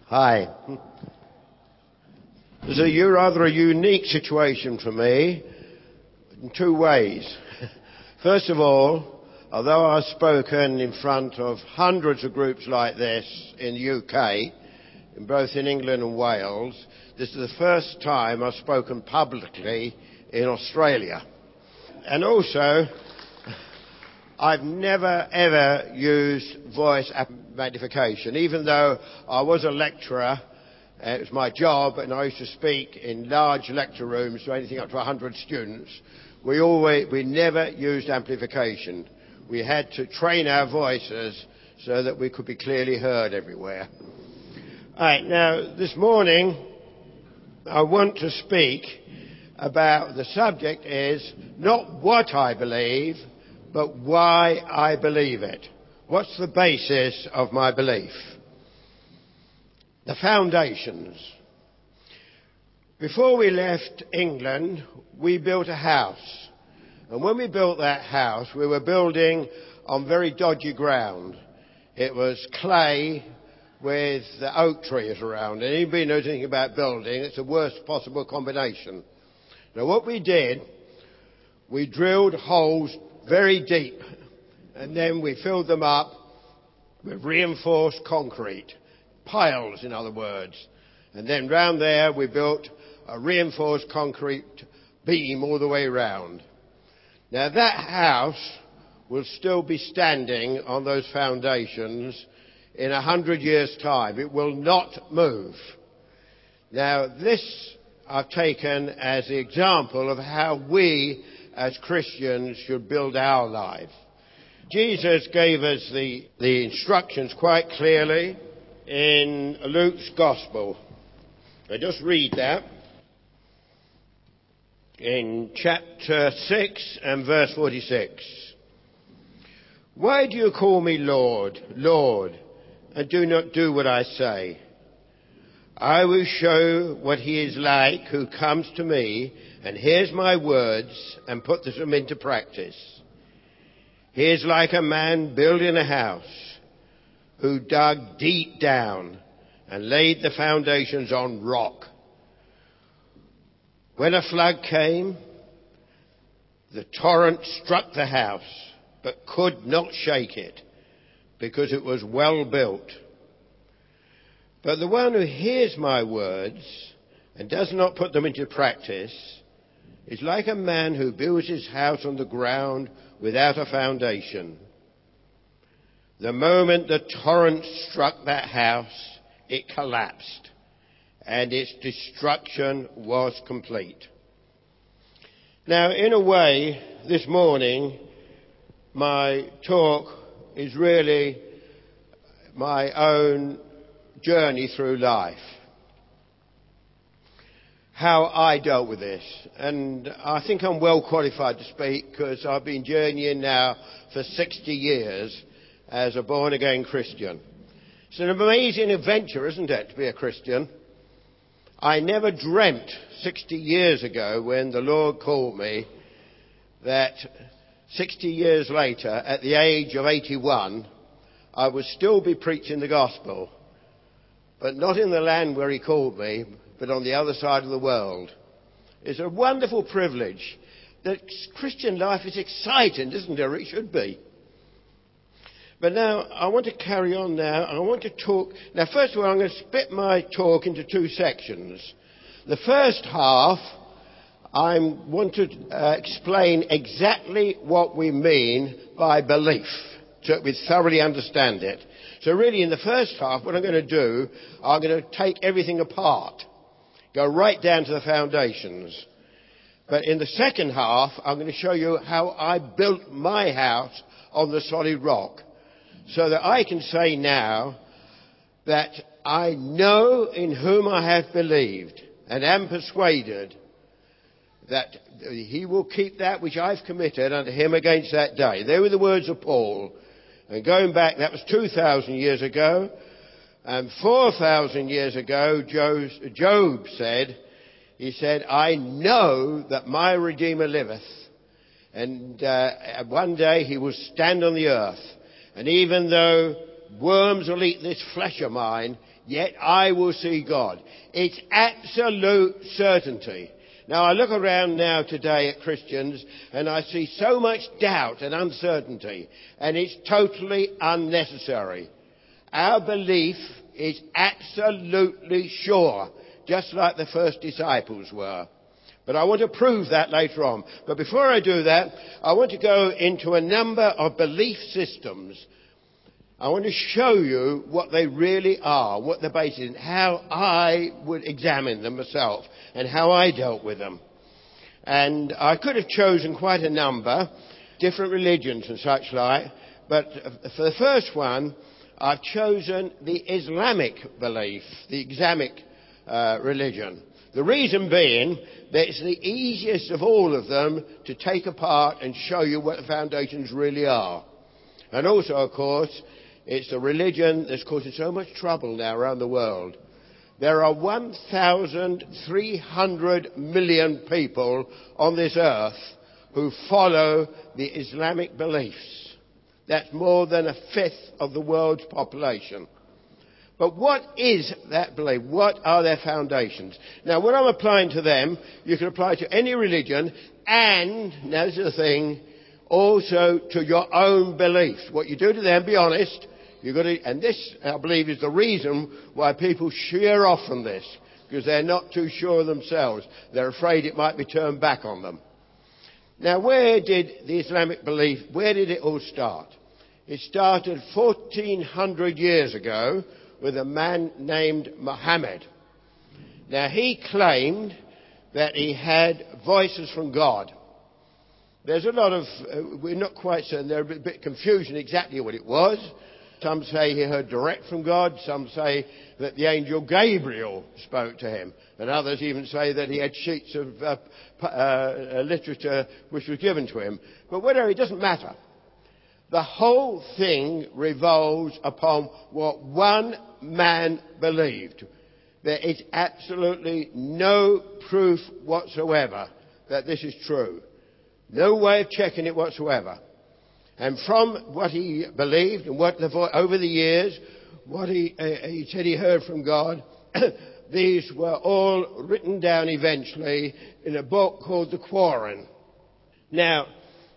Hi. This is rather a unique situation for me in two ways. First of all, although I've spoken in front of hundreds of groups like this in the UK, both in England and Wales, this is the first time I've spoken publicly in Australia. And also, I've never ever used voice magnification, even though I was a lecturer. It was my job, and I used to speak in large lecture rooms to anything up to 100 students. We never used amplification. We had to train our voices so that we could be clearly heard everywhere. All right, now this morning I want to speak about the subject is not what I believe, but why I believe it. What's the basis of my belief? The foundations. Before we left England, we built a house. And when we built that house, we were building on very dodgy ground. It was clay with the oak trees around. And anybody knows anything about building, it's the worst possible combination. Now what we did, we drilled holes very deep, and then we filled them up with reinforced concrete, piles in other words. And then round there we built a reinforced concrete beam all the way round. Now that house will still be standing on those foundations in 100 years' time. It will not move. Now this I've taken as the example of how we as Christians should build our life. Jesus gave us the instructions quite clearly in Luke's Gospel. I just read that in chapter 6 and verse 46. Why do you call me Lord, Lord, and do not do what I say? I will show what he is like who comes to me and hears my words and puts them into practice. He is like a man building a house who dug deep down and laid the foundations on rock. When a flood came, the torrent struck the house but could not shake it because it was well built. But the one who hears my words and does not put them into practice is like a man who builds his house on the ground without a foundation. The moment the torrent struck that house, it collapsed, and its destruction was complete. Now, in a way, this morning, my talk is really my own journey through life. How I dealt with this. And I think I'm well qualified to speak because I've been journeying now for 60 years as a born-again Christian. It's an amazing adventure, isn't it, to be a Christian? I never dreamt 60 years ago when the Lord called me that 60 years later, at the age of 81, I would still be preaching the gospel. But not in the land where he called me, but on the other side of the world. It's a wonderful privilege. The Christian life is exciting, isn't it? It should be. But now, I want to carry on now. I want to talk. Now, first of all, I'm going to split my talk into two sections. The first half, I want to explain exactly what we mean by belief, so that we thoroughly understand it. So really, in the first half, what I'm going to do, I'm going to take everything apart, go right down to the foundations. But in the second half, I'm going to show you how I built my house on the solid rock, so that I can say now that I know in whom I have believed and am persuaded that he will keep that which I've committed unto him against that day. They were the words of Paul. And going back, that was 2,000 years ago. And 4,000 years ago, Job said, he said, I know that my Redeemer liveth. And one day he will stand on the earth. And even though worms will eat this flesh of mine, yet I will see God. It's absolute certainty. Now, I look around now today at Christians and I see so much doubt and uncertainty, and it's totally unnecessary. Our belief is absolutely sure, just like the first disciples were. But I want to prove that later on. But before I do that, I want to go into a number of belief systems. I want to show you what they really are, what the basis is, and how I would examine them myself, and how I dealt with them. And I could have chosen quite a number, different religions and such like, but for the first one, I've chosen the Islamic belief, the Islamic religion. The reason being that it's the easiest of all of them to take apart and show you what the foundations really are. And also, of course, it's the religion that's causing so much trouble now around the world. There are 1,300 million people on this earth who follow the Islamic beliefs. That's more than a fifth of the world's population. But what is that belief? What are their foundations? Now, what I'm applying to them, you can apply to any religion, and, now this is the thing, also to your own beliefs. What you do to them, be honest. You've got to, and this, I believe, is the reason why people sheer off from this, because they're not too sure of themselves. They're afraid it might be turned back on them. Now, where did the Islamic belief, where did it all start? It started 1,400 years ago with a man named Muhammad. Now, he claimed that he had voices from God. There's a lot of, we're not quite certain, there's a bit of confusion exactly what it was. Some say he heard direct from God. Some say that the angel Gabriel spoke to him. And others even say that he had sheets of literature which was given to him. But whatever, it doesn't matter. The whole thing revolves upon what one man believed. There is absolutely no proof whatsoever that this is true. No way of checking it whatsoever. And from what he believed and what over the years, what he said he heard from God, these were all written down eventually in a book called the Quran. Now,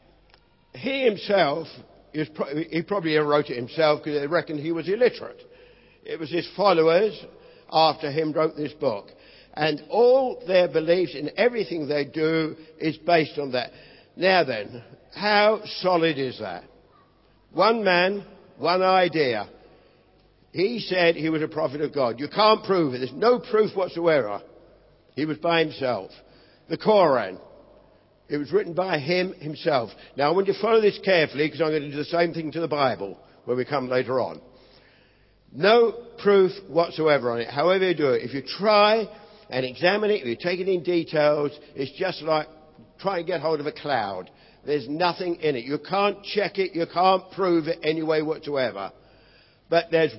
he himself, he probably wrote it himself because they reckoned he was illiterate. It was his followers after him wrote this book. And all their beliefs and everything they do is based on that. Now then, how solid is that? One man, one idea. He said he was a prophet of God. You can't prove it. There's no proof whatsoever. He was by himself. The Quran. It was written by him himself. Now I want you to follow this carefully because I'm going to do the same thing to the Bible when we come later on. No proof whatsoever on it. However you do it, if you try and examine it, if you take it in details, it's just like trying to get hold of a cloud. There's nothing in it. You can't check it. You can't prove it any way whatsoever. But there's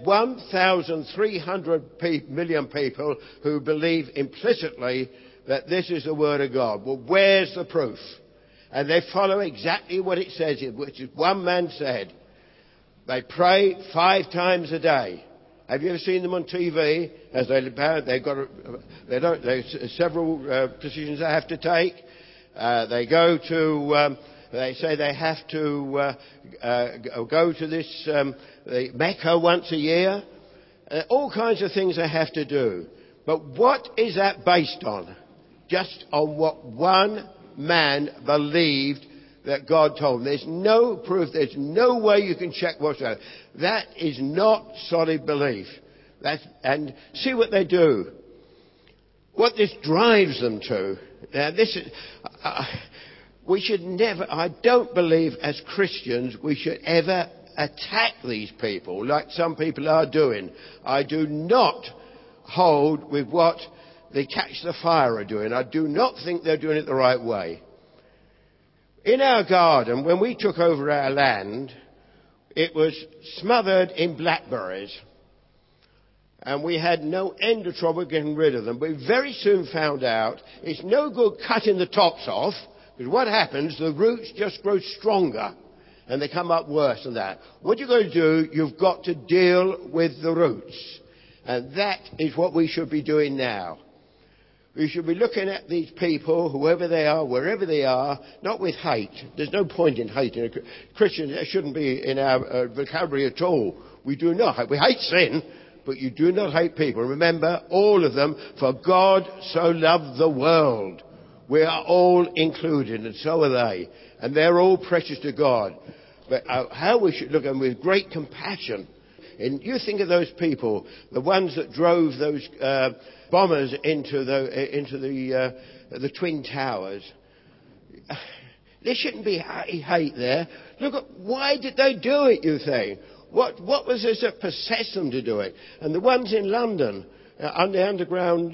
1,300 million people who believe implicitly that this is the Word of God. Well, where's the proof? And they follow exactly what it says, which is one man said. They pray 5 times a day. Have you ever seen them on TV? As there's several decisions they have to take. They go to, they say they have to go to this Mecca once a year. All kinds of things they have to do. But what is that based on? Just on what one man believed that God told him. There's no proof. There's no way you can check whatsoever. That is not solid belief. And see what they do. What this drives them to. Now, this is... we should never... I don't believe as Christians we should ever attack these people like some people are doing. I do not hold with what the Catch the Fire are doing. I do not think they're doing it the right way. In our garden, when we took over our land, it was smothered in blackberries. And we had no end of trouble getting rid of them. We very soon found out it's no good cutting the tops off, because what happens, the roots just grow stronger and they come up worse than that. What you've got to do, you've got to deal with the roots. And that is what we should be doing now. We should be looking at these people, whoever they are, wherever they are, not with hate. There's no point in hating a Christian. That shouldn't be in our vocabulary at all. We do not hate. We hate sin, but you do not hate people. Remember, all of them, for God so loved the world. We are all included, and so are they. And they're all precious to God. But how we should look at them with great compassion. And you think of those people, the ones that drove those bombers into the Twin Towers. There shouldn't be hate there. Look at, why did they do it, you think? What was it that possessed them to do it? And the ones in London, on the underground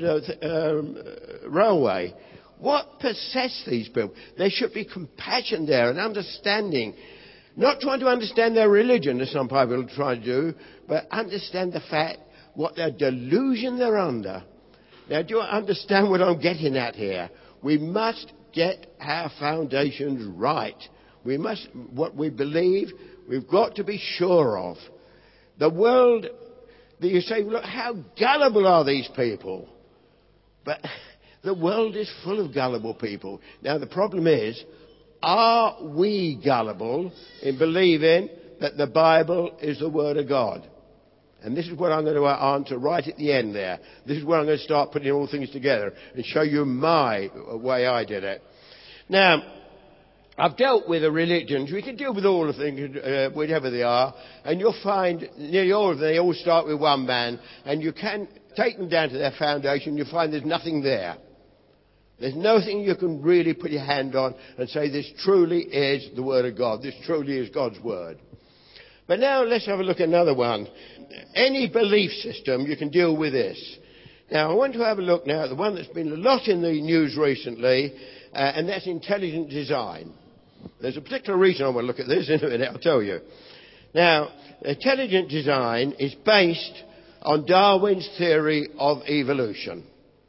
railway, what possessed these people? There should be compassion there and understanding. Not trying to understand their religion, as some people try to do, but understand the fact, what their delusion they're under. Now, do you understand what I'm getting at here? We must get our foundations right. We must, what we believe, we've got to be sure of. The world, you say, look, how gullible are these people? But the world is full of gullible people. Now, the problem is, are we gullible in believing that the Bible is the Word of God? And this is what I'm going to answer right at the end there. This is where I'm going to start putting all things together and show you my way I did it. Now, I've dealt with the religions. We can deal with all of them, whatever they are. And you'll find nearly all of them, they all start with one man. And you can take them down to their foundation. You'll find there's nothing there. There's nothing you can really put your hand on and say this truly is the Word of God. This truly is God's Word. But now let's have a look at another one. Any belief system, you can deal with this. Now I want to have a look now at the one that's been a lot in the news recently, and that's intelligent design. There's a particular reason I want to look at this in a minute, I'll tell you. Now, intelligent design is based on Darwin's theory of evolution.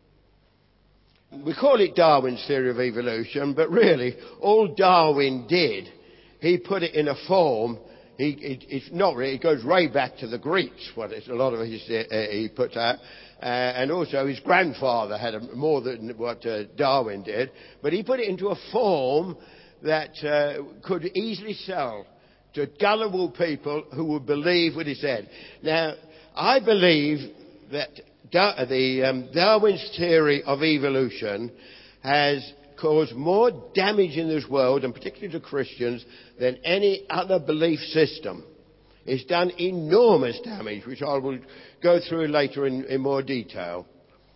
We call it Darwin's theory of evolution, but really, all Darwin did, he put it in a form. It's not really. It goes way back to the Greeks. What a lot of his he put out, and also his grandfather had more than what Darwin did. But he put it into a form that could easily sell to gullible people who would believe what he said. Now, I believe that Darwin's theory of evolution has caused more damage in this world, and particularly to Christians, than any other belief system. It's done enormous damage, which I will go through later in more detail.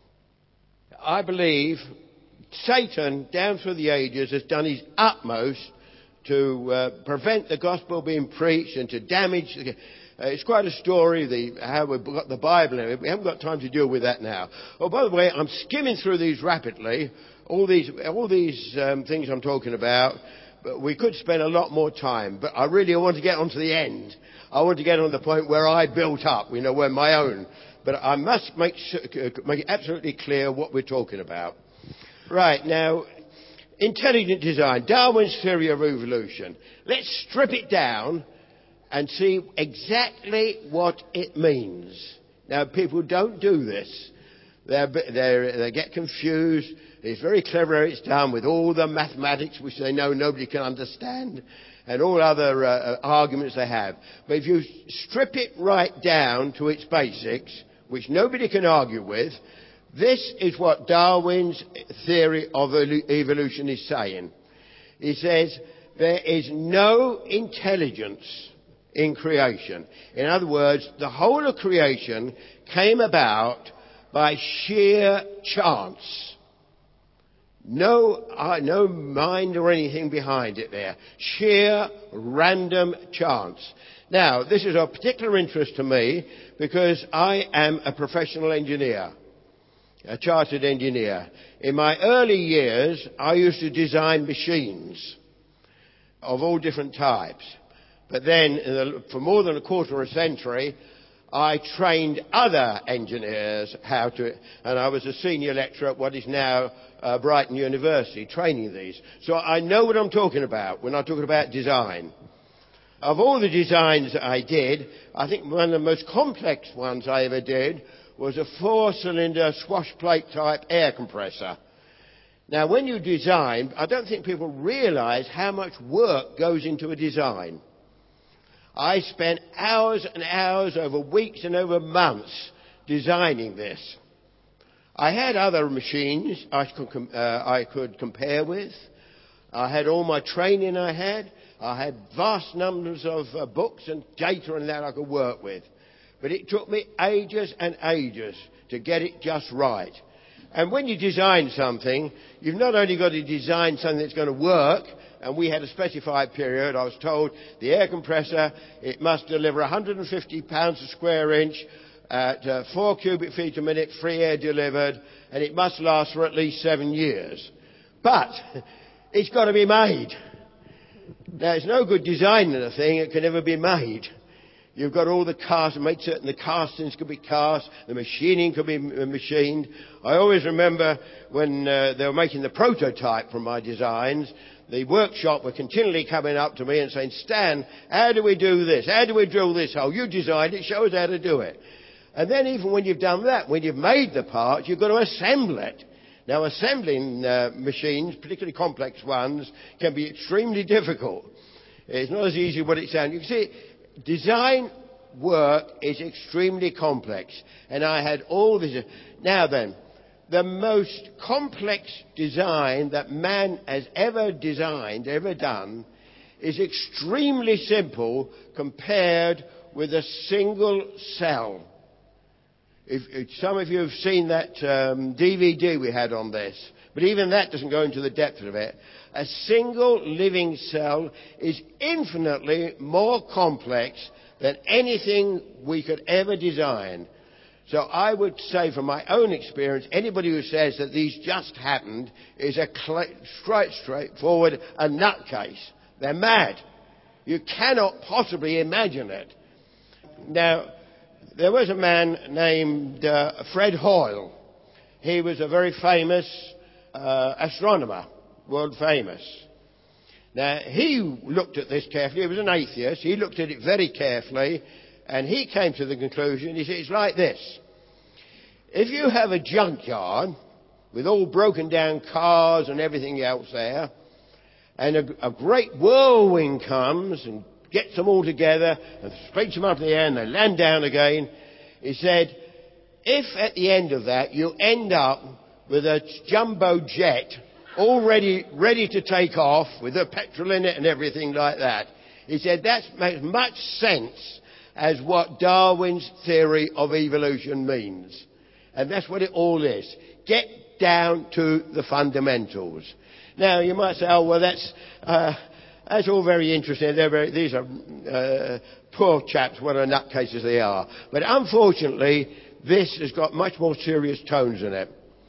I believe Satan, down through the ages, has done his utmost to prevent the gospel being preached and to damage. It's quite a story, how we've got the Bible in it. We haven't got time to deal with that now. Oh, by the way, I'm skimming through these rapidly. All these things I'm talking about, but we could spend a lot more time. But I really want to get on to the end. I want to get on to the point where I built up, where my own. But I must make it absolutely clear what we're talking about. Right, now, intelligent design, Darwin's theory of evolution. Let's strip it down and see exactly what it means. Now, people don't do this. They get confused. It's very clever how it's done with all the mathematics which they know nobody can understand and all other arguments they have. But if you strip it right down to its basics, which nobody can argue with, this is what Darwin's theory of evolution is saying. He says there is no intelligence in creation. In other words, the whole of creation came about by sheer chance. No mind or anything behind it there. Sheer random chance. Now, this is of particular interest to me because I am a professional engineer, a chartered engineer. In my early years, I used to design machines of all different types. But then, for more than a quarter of a century, I trained other engineers how to, and I was a senior lecturer at what is now Brighton University, training these. So I know what I'm talking about when I'm talking about design. Of all the designs that I did, I think one of the most complex ones I ever did was a 4-cylinder swash plate type air compressor. Now, when you design, I don't think people realise how much work goes into a design. I spent hours and hours over weeks and over months designing this. I had other machines I could compare with. I had all my training I had vast numbers of books and data and that I could work with. But it took me ages and ages to get it just right. And when you design something, you've not only got to design something that's going to work, and we had a specified period. I was told the air compressor, it must deliver 150 pounds a square inch at 4 cubic feet a minute, free air delivered, and it must last for at least 7 years. But it's got to be made. Now, it's no good designing a thing that can never be made. You've got all the cast, make certain the castings could be cast, the machining could be machined. I always remember when they were making the prototype from my designs, the workshop were continually coming up to me and saying, "Stan, how do we do this? How do we drill this hole? You designed it, show us how to do it." And then even when you've done that, when you've made the part, you've got to assemble it. Now, assembling machines, particularly complex ones, can be extremely difficult. It's not as easy as what it sounds. You can see, design work is extremely complex. And I had all this. Now then, the most complex design that man has ever designed, ever done, is extremely simple compared with a single cell. If some of you have seen that DVD we had on this, but even that doesn't go into the depth of it. A single living cell is infinitely more complex than anything we could ever design. So I would say from my own experience, anybody who says that these just happened is a straightforward a nutcase. They're mad. You cannot possibly imagine it. Now, there was a man named Fred Hoyle. He was a very famous astronomer, world famous. Now, he looked at this carefully. He was an atheist. He looked at it very carefully, and he came to the conclusion, he said, it's like this. If you have a junkyard with all broken down cars and everything else there, and a great whirlwind comes and gets them all together and speeds them up in the air and they land down again, he said, if at the end of that you end up with a jumbo jet all ready to take off with the petrol in it and everything like that, he said that makes much sense as what Darwin's theory of evolution means. And that's what it all is. Get down to the fundamentals. Now, you might say, oh, well, that's all very interesting. These are poor chaps, what a nutcases they are. But unfortunately, this has got much more serious tones in it.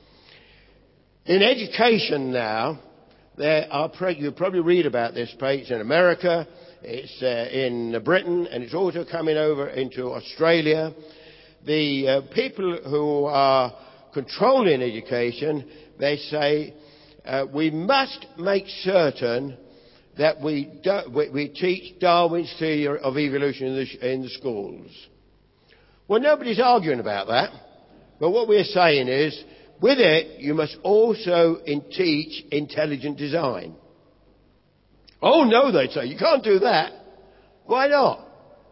In education now, you probably read about this, it's in America, it's in Britain, and it's also coming over into Australia. The people who are controlling education, they say, we must make certain that we teach Darwin's theory of evolution in the schools. Well, nobody's arguing about that. But what we're saying is, with it, you must also teach intelligent design. Oh, no, they say, you can't do that. Why not?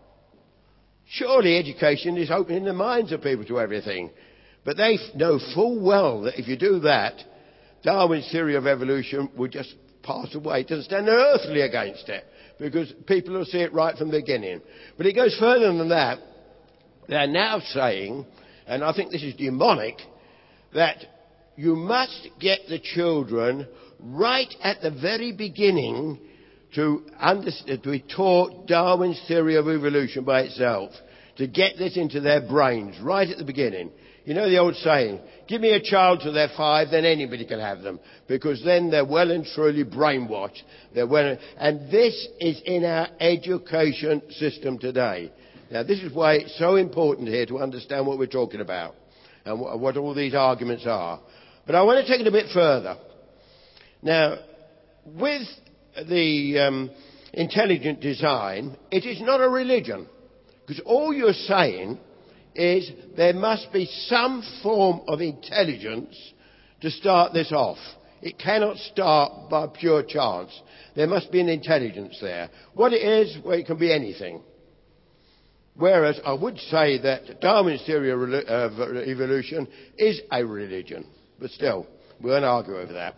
Surely education is opening the minds of people to everything. But they know full well that if you do that, Darwin's theory of evolution would just pass away. It doesn't stand earthly against it, because people will see it right from the beginning. But it goes further than that. They're now saying, and I think this is demonic, that you must get the children right at the very beginning to be taught Darwin's theory of evolution by itself, to get this into their brains right at the beginning. You know the old saying, give me a child till they're 5, then anybody can have them, because then they're well and truly brainwashed. And this is in our education system today. Now, this is why it's so important here to understand what we're talking about and what all these arguments are. But I want to take it a bit further. Now, with the intelligent design, it is not a religion, because all you're saying is there must be some form of intelligence to start this off. It cannot start by pure chance. There must be an intelligence there. What it is, well, it can be anything. Whereas I would say that Darwin's theory of evolution is a religion. But still, we won't argue over that.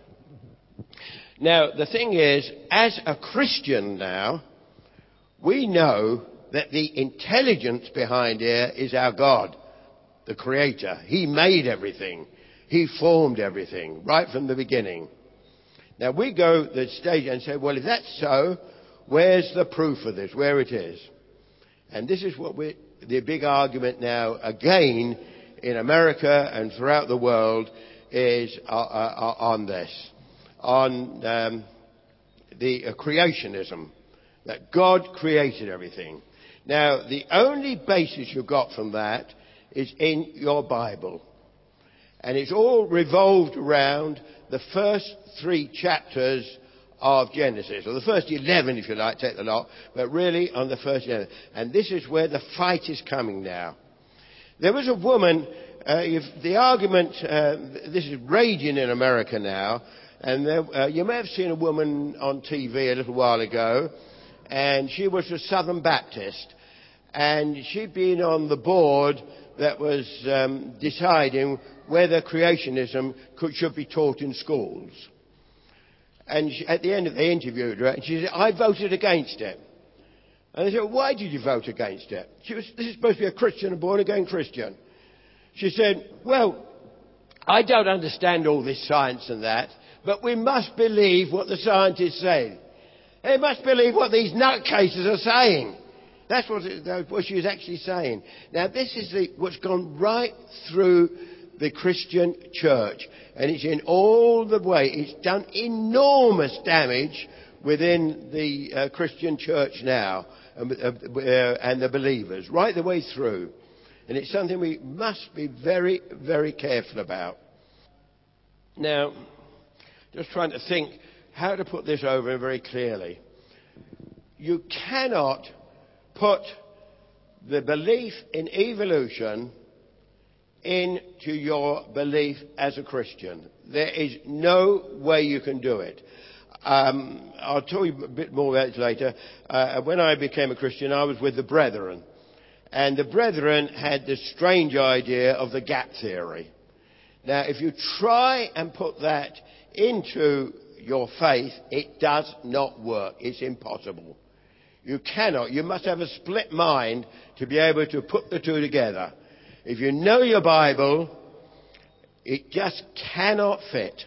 Now, the thing is, as a Christian now, we know that the intelligence behind here is our God, the Creator. He made everything. He formed everything right from the beginning. Now, we go to the stage and say, well, if that's so, where's the proof of this, where it is? And this is what the big argument now, again, in America and throughout the world, is on this. On the creationism, that God created everything. Now, the only basis you've got from that is in your Bible. And it's all revolved around the first 3 chapters of Genesis, or the first 11, if you like, take the lot, but really on the first 11. And this is where the fight is coming now. There was a woman, the argument, this is raging in America now, and you may have seen a woman on TV a little while ago, and she was a Southern Baptist, and she'd been on the board that was deciding whether creationism should be taught in schools. And at the end of they interviewed her, and she said, I voted against it. And they said, why did you vote against it? This is supposed to be a Christian, a born-again Christian. She said, well, I don't understand all this science and that, but we must believe what the scientists say. They must believe what these nutcases are saying. That's what she was actually saying. Now, this is what's gone right through the Christian church. And it's in all the way. It's done enormous damage within the Christian church now and the believers, right the way through. And it's something we must be very, very careful about. Now, just trying to think how to put this over very clearly. You cannot put the belief in evolution into your belief as a Christian. There is no way you can do it. I'll tell you a bit more about it later. When I became a Christian, I was with the Brethren. And the Brethren had this strange idea of the gap theory. Now, if you try and put that into your faith, it does not work. It's impossible. You cannot. You must have a split mind to be able to put the two together. If you know your Bible, it just cannot fit.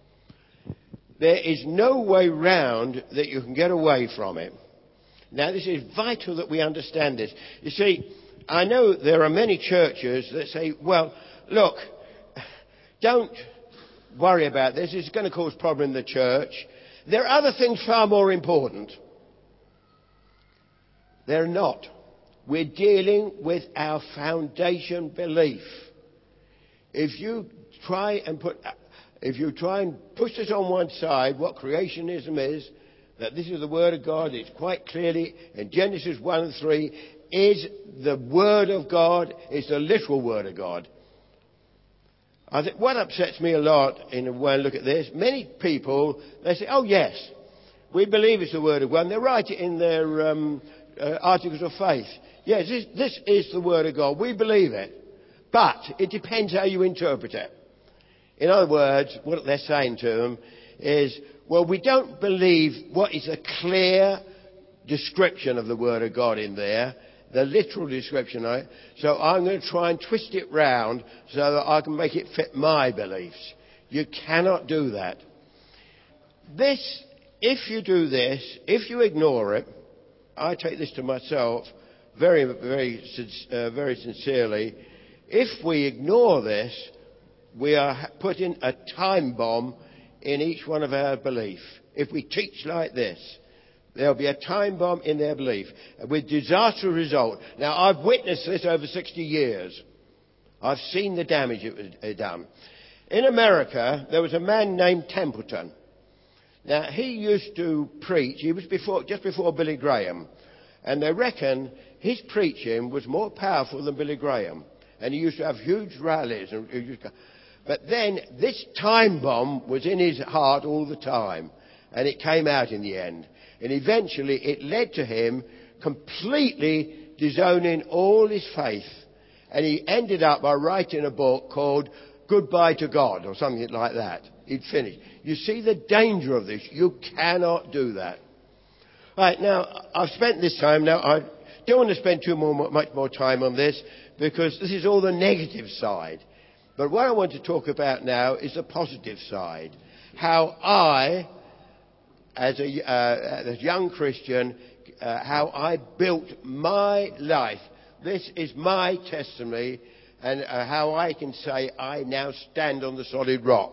There is no way round that you can get away from it. Now, this is vital that we understand this. You see, I know there are many churches that say, well, look, don't worry about this. It's going to cause problem in the church. There are other things far more important. They're not. We're dealing with our foundation belief. If you try and push this on one side, what creationism is, that this is the Word of God, it's quite clearly in Genesis 1 and 3, is the Word of God, it's the literal Word of God. I think what upsets me a lot when I look at this, many people, they say, oh yes, we believe it's the Word of God, and they write it in their articles of faith. Yes, this is the Word of God. We believe it. But it depends how you interpret it. In other words, what they're saying to them is, well, we don't believe what is a clear description of the Word of God in there, the literal description of it, so I'm going to try and twist it round so that I can make it fit my beliefs. You cannot do that. If you do this, if you ignore it, I take this to myself very, very sincerely. If we ignore this, we are putting a time bomb in each one of our belief. If we teach like this, there'll be a time bomb in their belief with disastrous result. Now, I've witnessed this over 60 years. I've seen the damage it was done. In America, there was a man named Templeton. Now, he used to preach. He was just before Billy Graham. And they reckon his preaching was more powerful than Billy Graham. And he used to have huge rallies. But then this time bomb was in his heart all the time. And it came out in the end. And eventually it led to him completely disowning all his faith. And he ended up by writing a book called Goodbye to God, or something like that. He'd finished. You see the danger of this. You cannot do that. Right, now, I've spent this time. Now, I don't want to spend much more time on this, because this is all the negative side. But what I want to talk about now is the positive side. How I, as a young Christian, how I built my life. This is my testimony, and how I can say I now stand on the solid rock.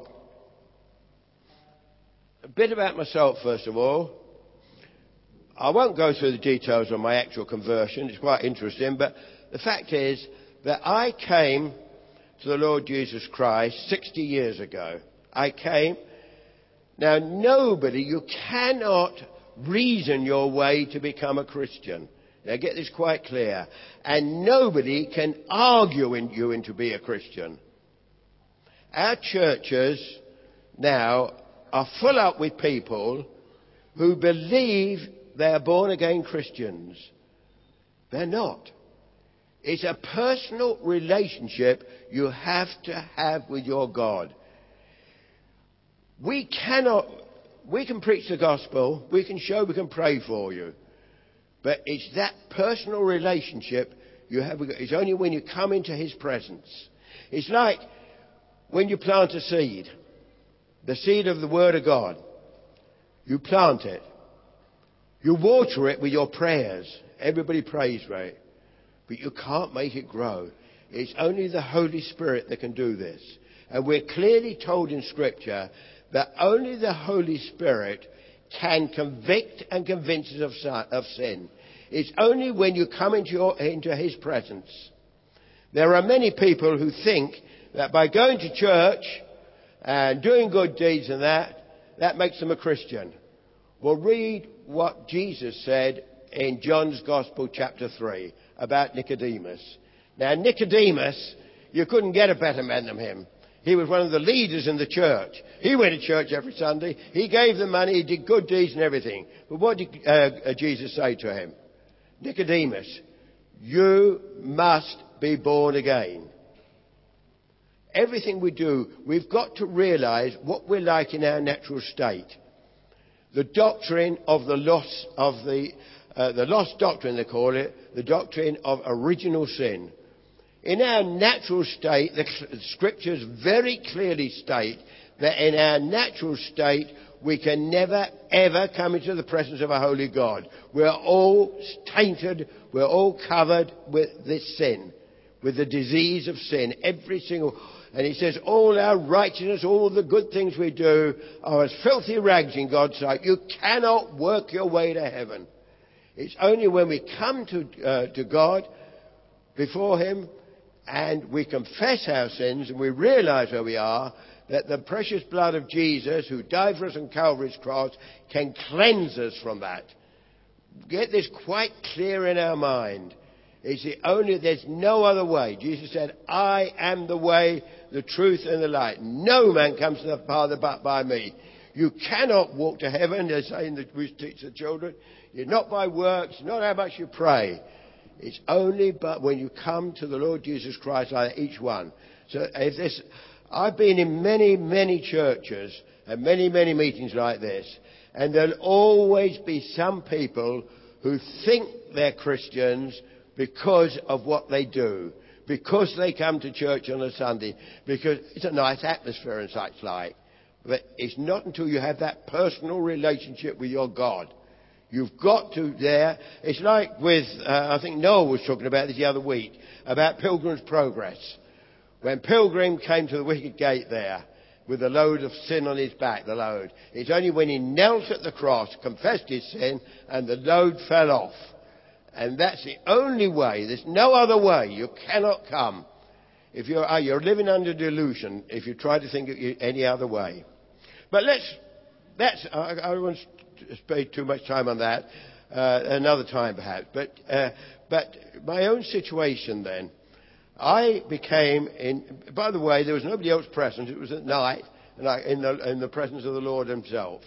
A bit about myself, first of all. I won't go through the details of my actual conversion. It's quite interesting. But the fact is that I came to the Lord Jesus Christ 60 years ago. I came. Now, you cannot reason your way to become a Christian. Now, get this quite clear. And nobody can argue you into be a Christian. Our churches now are full up with people who believe they're born-again Christians. They're not. It's a personal relationship you have to have with your God. We can preach the gospel, we can pray for you. But it's that personal relationship you have with God. It's only when you come into His presence. It's like when you plant a seed, the seed of the Word of God. You plant it. You water it with your prayers. Everybody prays for it. But you can't make it grow. It's only the Holy Spirit that can do this. And we're clearly told in Scripture that only the Holy Spirit can convict and convince us of sin. It's only when you come into His presence. There are many people who think that by going to church and doing good deeds and that makes them a Christian. Well, read what Jesus said in John's Gospel, chapter 3, about Nicodemus. Now, Nicodemus, you couldn't get a better man than him. He was one of the leaders in the church. He went to church every Sunday. He gave the money. He did good deeds and everything. But what did Jesus say to him? Nicodemus, you must be born again. Everything we do, we've got to realize what we're like in our natural state. The doctrine of the lost doctrine, they call it, the doctrine of original sin. In our natural state, the Scriptures very clearly state that in our natural state, we can never, ever come into the presence of a holy God. We're all tainted, we're all covered with this sin, with the disease of sin, every single. And he says, all our righteousness, all the good things we do are as filthy rags in God's sight. You cannot work your way to heaven. It's only when we come to God, before Him, and we confess our sins and we realize where we are, that the precious blood of Jesus, who died for us on Calvary's cross, can cleanse us from that. Get this quite clear in our mind. There's no other way. Jesus said, I am the way, the truth and the light. No man comes to the Father but by me. You cannot walk to heaven, they say we teach the children. You're not by works, not how much you pray. It's only but when you come to the Lord Jesus Christ, like each one. So I've been in many, many churches and many, many meetings like this. And there'll always be some people who think they're Christians because of what they do, because they come to church on a Sunday, because it's a nice atmosphere and such like. But it's not until you have that personal relationship with your God. You've got to there. It's like with, I think Noel was talking about this the other week, about Pilgrim's Progress. When Pilgrim came to the wicket gate there, with a load of sin on his back, it's only when he knelt at the cross, confessed his sin, and the load fell off. And that's the only way. There's no other way. You cannot come. If you're living under delusion if you try to think of any other way. But I don't want to spend too much time on that. Another time perhaps. But my own situation then. I became, by the way, there was nobody else present. It was at night, and in the presence of the Lord himself.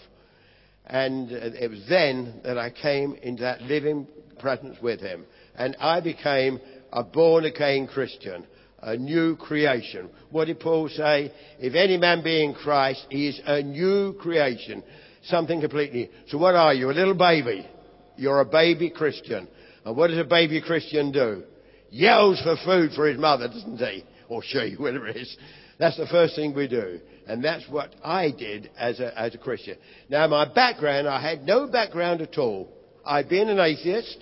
And it was then that I came into that living presence with him. And I became a born-again Christian, a new creation. What did Paul say? If any man be in Christ, he is a new creation. Something completely. So what are you? A little baby. You're a baby Christian. And what does a baby Christian do? Yells for food for his mother, doesn't he? Or she, whatever it is. That's the first thing we do. And that's what I did as a Christian. Now, my background, I had no background at all. I'd been an atheist,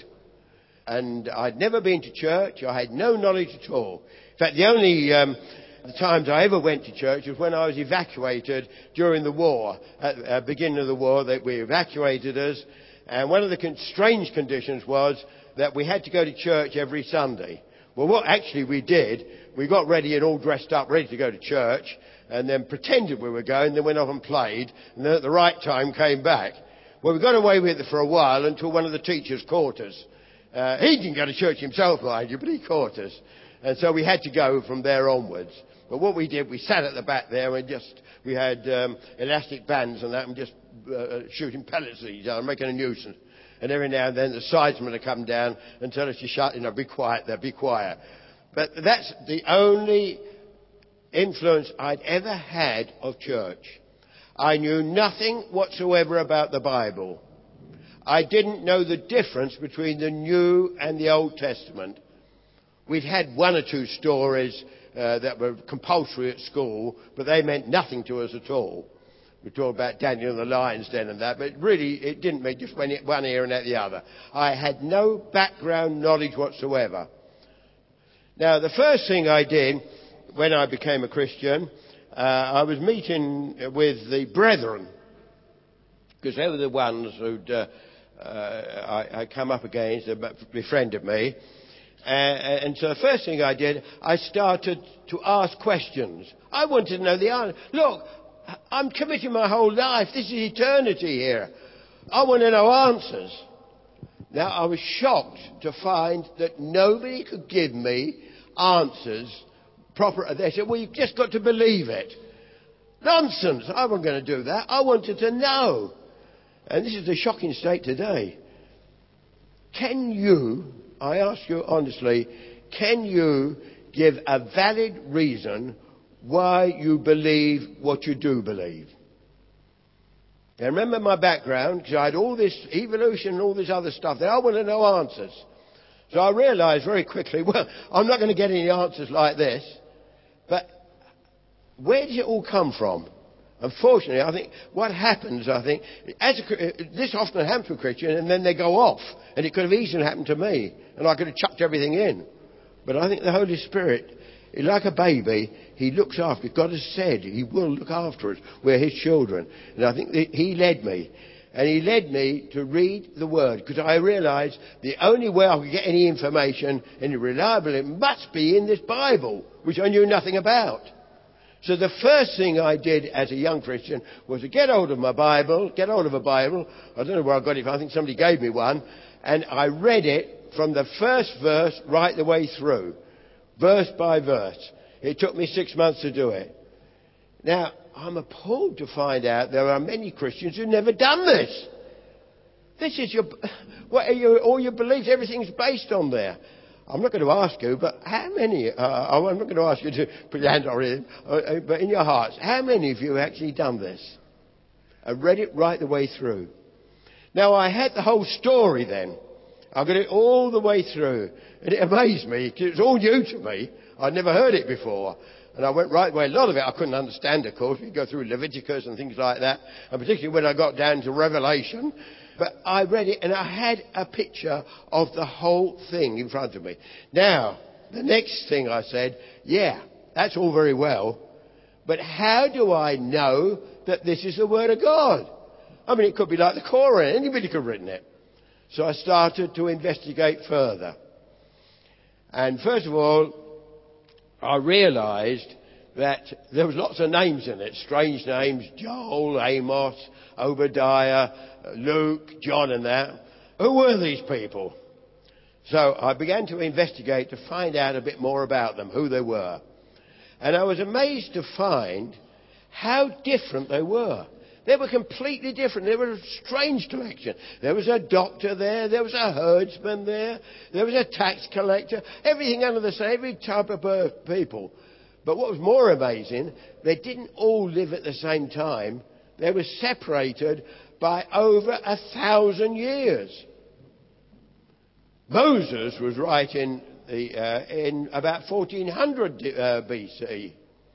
and I'd never been to church. I had no knowledge at all. In fact, the only the times I ever went to church was when I was evacuated during the war. At the beginning of the war, they evacuated us. And one of the strange conditions was that we had to go to church every Sunday. Well, what actually we did, we got ready and all dressed up, ready to go to church, and then pretended we were going, then went off and played, and then at the right time came back. Well, we got away with it for a while until one of the teachers caught us. He didn't go to church himself, mind you, but he caught us. And so we had to go from there onwards. But what we did, we sat at the back there and we had elastic bands and that, and just shooting pellets at each other, making a nuisance. And every now and then the sidesmen would come down and tell us to shut, be quiet there, be quiet. But that's the only influence I'd ever had of church. I knew nothing whatsoever about the Bible. I didn't know the difference between the New and the Old Testament. We'd had one or two stories that were compulsory at school, but they meant nothing to us at all. We talked about Daniel and the lion's den and that, but really it didn't mean just one ear and out the other. I had no background knowledge whatsoever. Now, the first thing I did when I became a Christian, I was meeting with the brethren, because they were the ones who'd I come up against, befriended me. And so the first thing I did, I started to ask questions. I wanted to know the answer. Look, I'm committing my whole life. This is eternity here. I want to know answers. Now, I was shocked to find that nobody could give me answers proper. They said, well, you've just got to believe it. Nonsense. I wasn't going to do that. I wanted to know. And this is the shocking state today. Can you, I ask you honestly, can you give a valid reason why you believe what you do believe? Now, remember my background, because I had all this evolution and all this other stuff there. I want to know answers. So I realised very quickly, well, I'm not going to get any answers like this. But where does it all come from? Unfortunately, I think what happens, this often happens to a Christian, and then they go off. And it could have easily happened to me, and I could have chucked everything in. But I think the Holy Spirit, like a baby, he looks after. God has said he will look after us. We're his children. And I think that he led me. And he led me to read the Word, because I realised the only way I could get any information, any reliable, it must be in this Bible, which I knew nothing about. So the first thing I did as a young Christian was to get hold of a Bible. I don't know where I got it from. I think somebody gave me one. And I read it from the first verse right the way through, verse by verse. It took me 6 months to do it. Now, I'm appalled to find out there are many Christians who've never done this. This is all your beliefs, everything's based on there. I'm not going to ask you, but how many, I'm not going to ask you to put your hand on it, but in your hearts, how many of you have actually done this? I read it right the way through. Now, I had the whole story then. I got it all the way through. And it amazed me, because it was all new to me. I'd never heard it before. And I went right the way. A lot of it I couldn't understand, of course. We go through Leviticus and things like that. And particularly when I got down to Revelation. But I read it and I had a picture of the whole thing in front of me. Now, the next thing I said, yeah, that's all very well. But how do I know that this is the Word of God? I mean, it could be like the Quran. Anybody could have written it. So I started to investigate further. And first of all, I realised that there was lots of names in it. Strange names. Joel, Amos, Obadiah, Luke, John and that. Who were these people? So I began to investigate to find out a bit more about them, who they were. And I was amazed to find how different they were. They were completely different. They were a strange collection. There was a doctor there was a herdsman there was a tax collector, everything under the sun, every type of people. But what was more amazing, they didn't all live at the same time. They were separated by over 1,000 years. Moses was writing in about 1400 BC.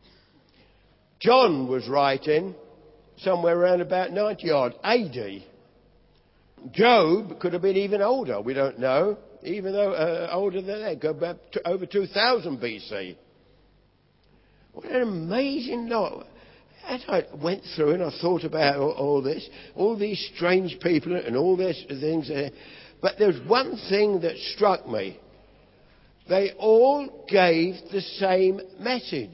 John was writing somewhere around about 90 odd AD. Job could have been even older, we don't know, even though older than that, go back to over 2000 BC. What an amazing lot. As I went through and I thought about all this, all these strange people and all these things, but there's one thing that struck me. They all gave the same message.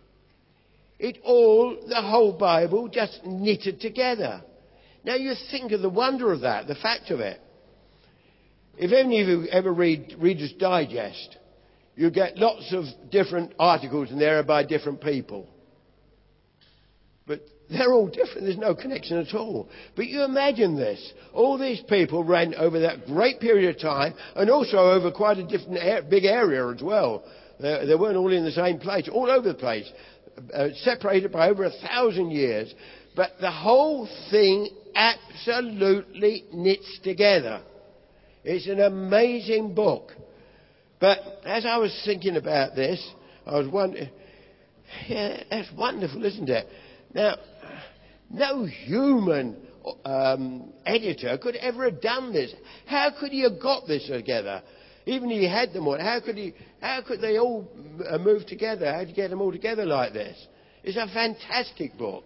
The whole Bible just knitted together. Now you think of the wonder of that, the fact of it. If any of you ever read Reader's Digest, you get lots of different articles in there by different people. But they're all different. There's no connection at all. But you imagine this. All these people ran over that great period of time and also over quite a different big area as well. They weren't all in the same place, all over the place. Separated by over 1,000 years. But the whole thing absolutely knits together. It's an amazing book. But as I was thinking about this, I was wondering, yeah, that's wonderful, isn't it? Now, no human editor could ever have done this. How could he have got this together? Even if he had them all, how could they all move together? How did you get them all together like this? It's a fantastic book.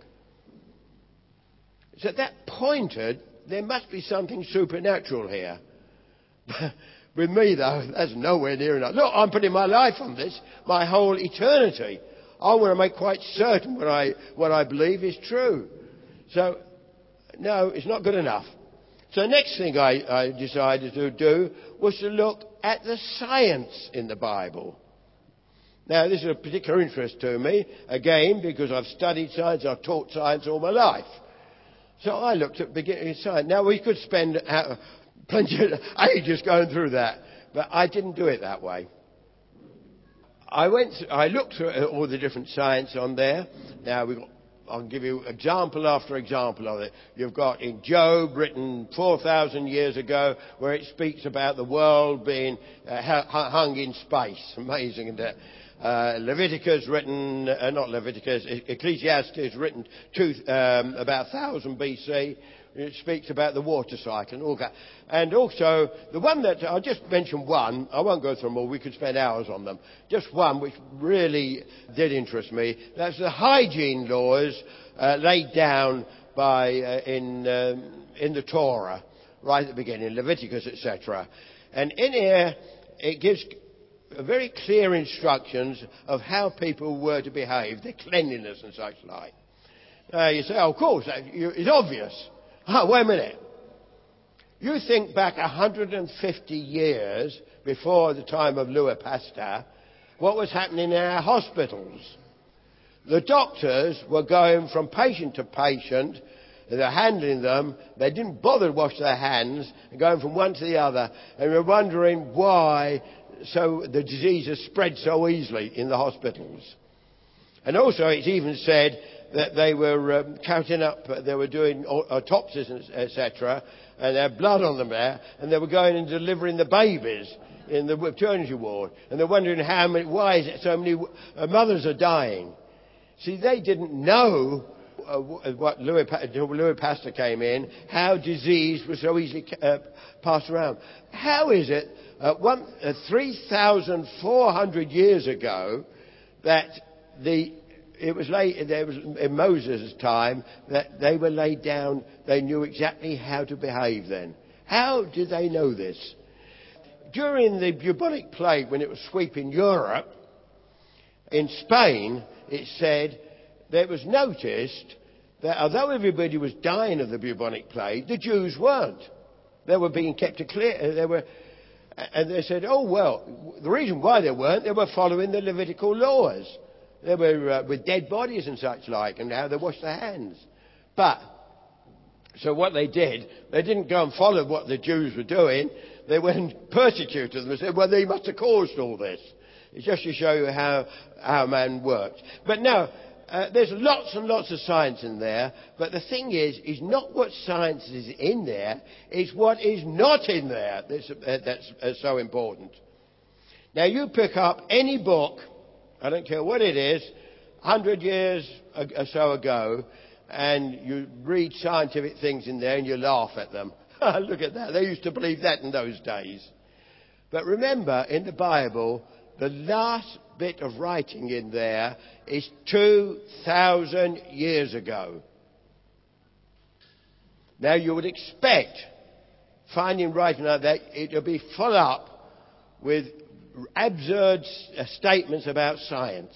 So that pointed, there must be something supernatural here. With me, though, that's nowhere near enough. Look, I'm putting my life on this, my whole eternity. I want to make quite certain what I believe is true. So, no, it's not good enough. So the next thing I decided to do was to look at the science in the Bible. Now, this is of particular interest to me, again, because I've studied science, I've taught science all my life. So I looked at beginning science. Now, we could spend plenty of ages going through that, but I didn't do it that way. I looked at all the different science on there. Now, I'll give you example after example of it. You've got in Job, written 4,000 years ago, where it speaks about the world being hung in space. Amazing, isn't it? Leviticus written, not Leviticus, Ecclesiastes written about 1000 BC. It speaks about the water cycle and all that. And also, the one that, I'll just mention one, I won't go through them all, we could spend hours on them. Just one which really did interest me. That's the hygiene laws laid down in the Torah, right at the beginning, Leviticus, etc. And in here, it gives very clear instructions of how people were to behave, their cleanliness and such like. You say, oh, of course, it's obvious. Oh, wait a minute. You think back 150 years before the time of Louis Pasteur, what was happening in our hospitals? The doctors were going from patient to patient, they were handling them, they didn't bother to wash their hands, and going from one to the other, and we're wondering why the diseases spread so easily in the hospitals. And also it's even said that they were counting up, they were doing autopsies, etc., and they had blood on them there, and they were going and delivering the babies in the maternity ward, and they're wondering why is it so many mothers are dying. See, they didn't know what Louis Pasteur came in, how disease was so easily passed around. How is it 3,400 years ago that it was in Moses' time that they were laid down, they knew exactly how to behave then? How did they know this? During the bubonic plague, when it was sweeping Europe, in Spain, it said that it was noticed that although everybody was dying of the bubonic plague, the Jews weren't. They were being kept clear. And they said, oh, well, the reason why they weren't, they were following the Levitical laws. They were with dead bodies and such like, and how they washed their hands. So what they did, they didn't go and follow what the Jews were doing. They went and persecuted them and said, well, they must have caused all this. It's just to show you how man works. But no, there's lots and lots of science in there. But the thing is not what science is in there, it's what is not in there that's so important. Now, you pick up any book, I don't care what it is, 100 years or so ago, and you read scientific things in there and you laugh at them. Look at that. They used to believe that in those days. But remember, in the Bible, the last bit of writing in there is 2,000 years ago. Now, you would expect, finding writing like that, it will be full up with absurd statements about science.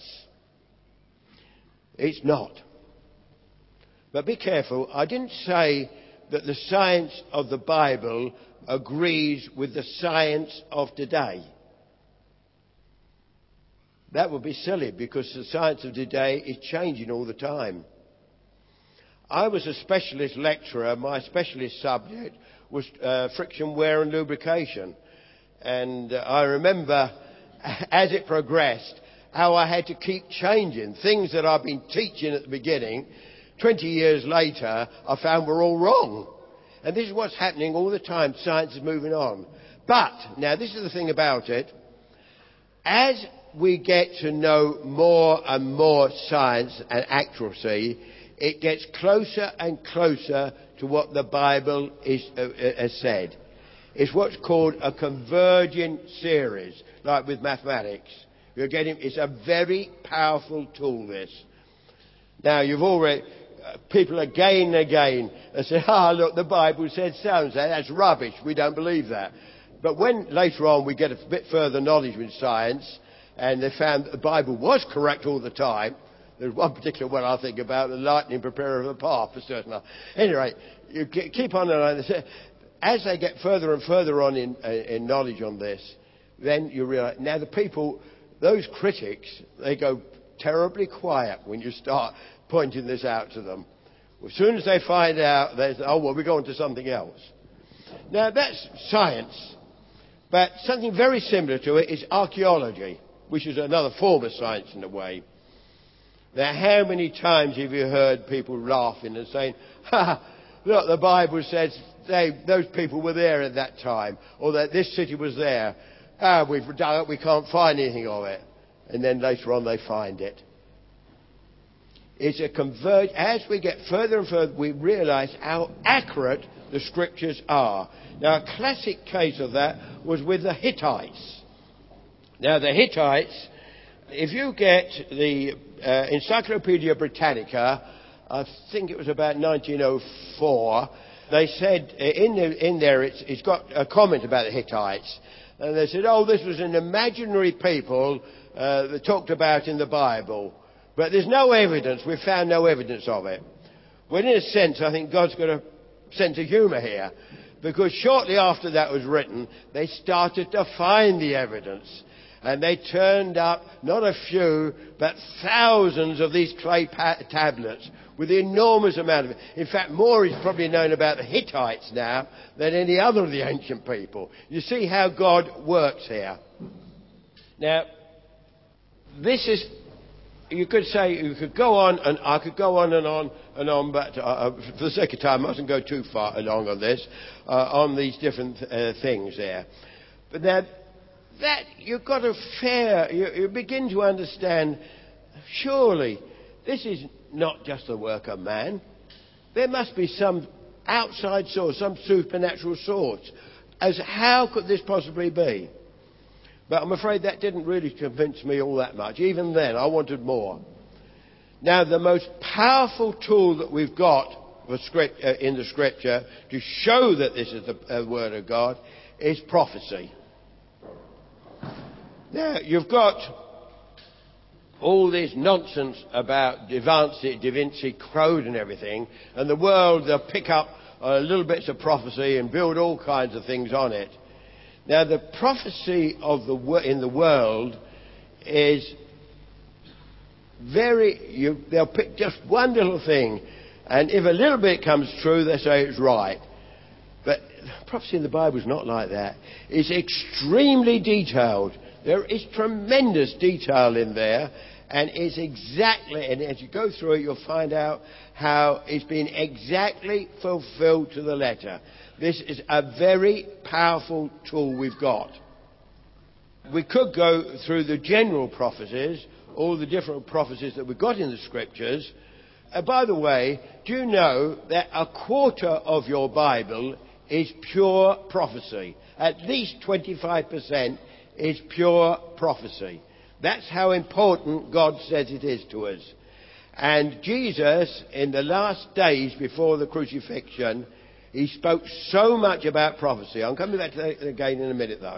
It's not. But be careful. I didn't say that the science of the Bible agrees with the science of today. That would be silly, because the science of today is changing all the time. I was a specialist lecturer. My specialist subject was friction, wear and lubrication. And I remember, as it progressed, how I had to keep changing. Things that I've been teaching at the beginning, 20 years later, I found were all wrong. And this is what's happening all the time. Science is moving on. But, now this is the thing about it. As we get to know more and more science and accuracy, it gets closer and closer to what the Bible has said. It's what's called a converging series, like with mathematics. It's a very powerful tool, this. Now, you've already... people again and again say, look, the Bible said so and so. That's rubbish. We don't believe that. But when later on we get a bit further knowledge with science, and they found that the Bible was correct all the time. There's one particular one I think about, the lightning preparer of a path for certain. Anyway, you keep on and on. As they get further and further on in knowledge on this, then you realise, now the people, those critics, they go terribly quiet when you start pointing this out to them. As soon as they find out, they say, oh, well, we go on to something else. Now, that's science. But something very similar to it is archaeology, which is another form of science in a way. Now, how many times have you heard people laughing and saying, look, the Bible says those people were there at that time, or that this city was there. We've dug it, we can't find anything of it. And then later on they find it. It's a converge. As we get further and further, we realise how accurate the scriptures are. Now, a classic case of that was with the Hittites. Now, the Hittites, if you get the Encyclopedia Britannica, I think it was about 1904, they said in there it's got a comment about the Hittites. And they said, oh, this was an imaginary people that talked about in the Bible. But there's no evidence. We've found no evidence of it. Well, in a sense, I think God's got a sense of humour here. Because shortly after that was written, they started to find the evidence. And they turned up not a few, but thousands of these clay tablets with an enormous amount of it. In fact, more is probably known about the Hittites now than any other of the ancient people. You see how God works here. Now, this is... You could say, you could go on, and I could go on and on and on, but for the sake of time, I mustn't go too far along on this, on these different things there. But now, that you've got you begin to understand, surely, this is not just the work of man. There must be some outside source, some supernatural source. As how could this possibly be? But I'm afraid that didn't really convince me all that much. Even then, I wanted more. Now, the most powerful tool that we've got in the Scripture to show that this is the Word of God is prophecy. Now, you've got all this nonsense about Da Vinci Code and everything, and the world, they'll pick up little bits of prophecy and build all kinds of things on it. Now, the prophecy in the world is they'll pick just one little thing, and if a little bit comes true, they say it's right. But prophecy in the Bible is not like that. It's extremely detailed. There is tremendous detail in there, and and as you go through it, you'll find out how it's been exactly fulfilled to the letter. This is a very powerful tool we've got. We could go through the general prophecies, all the different prophecies that we've got in the scriptures. By the way, do you know that a quarter of your Bible is pure prophecy? At least 25% is pure prophecy. That's how important God says it is to us. And Jesus, in the last days before the crucifixion, he spoke so much about prophecy. I'm coming back to that again in a minute, though.